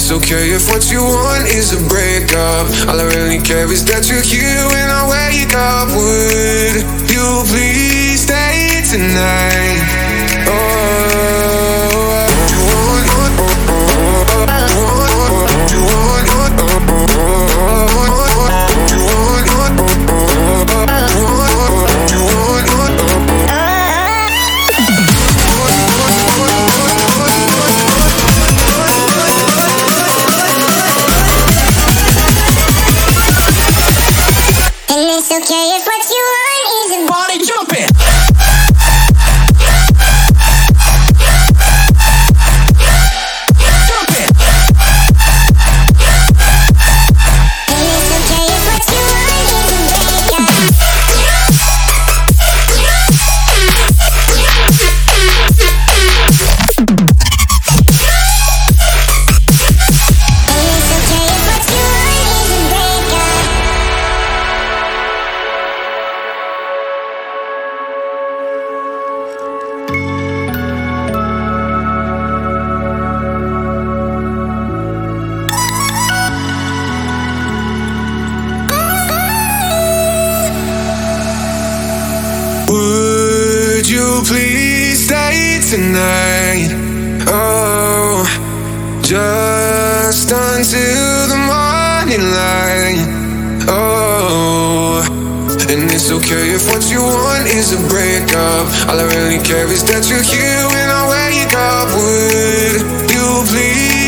it's okay if what you want is a breakup. All I really care is that you're here when I wake up. Would you please stay tonight? It's okay if what you want is a Party jumping. Would you please stay tonight? Oh, just until the morning light. Oh, and it's okay if what you want is a breakup. All I really care is that you're here when I wake up. Would you please